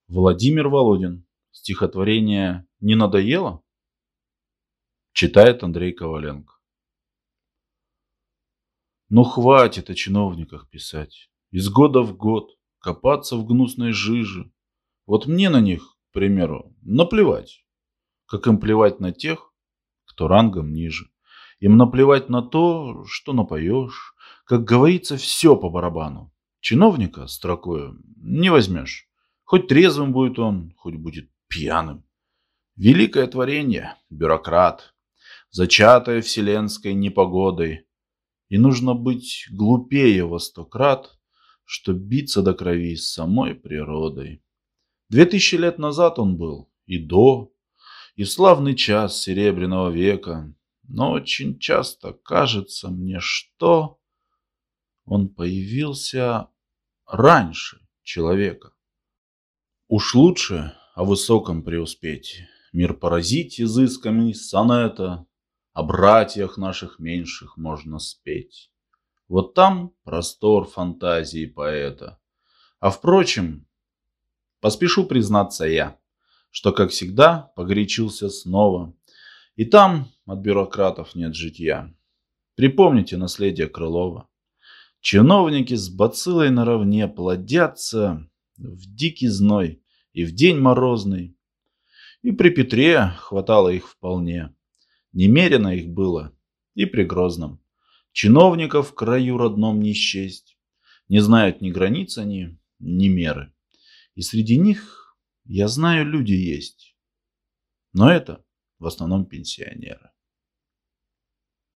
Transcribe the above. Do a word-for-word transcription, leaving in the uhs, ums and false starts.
Владимир Володин. Стихотворение «Не надоело?» Читает Андрей Коваленко. Ну хватит о чиновниках писать. Из года в год копаться в гнусной жиже. Вот мне на них, к примеру, наплевать. Как им плевать на тех, кто рангом ниже. Им наплевать на то, что напоешь. Как говорится, все по барабану. Чиновника строкою не возьмешь. Хоть трезвым будет он, хоть будет пьяным. Великое творение, бюрократ, зачатое вселенской непогодой. И нужно быть глупее во сто крат, чтоб биться до крови с самой природой. Две тысячи лет назад он был, и до, и в славный час серебряного века. Но очень часто кажется мне, что он появился раньше человека. Уж лучше о высоком преуспеть, мир поразить изысками сонета, о братьях наших меньших можно спеть. Вот там простор фантазии поэта. А впрочем, поспешу признаться я, что, как всегда, погорячился снова. И там от бюрократов нет житья. Припомните наследие Крылова. Чиновники с бациллой наравне плодятся в дикий зной и в день морозный. И при Петре хватало их вполне. Немерено их было и при Грозном. Чиновников в краю родном не счесть. Не знают ни границ они, ни меры. И среди них, я знаю, люди есть. Но это в основном пенсионеры.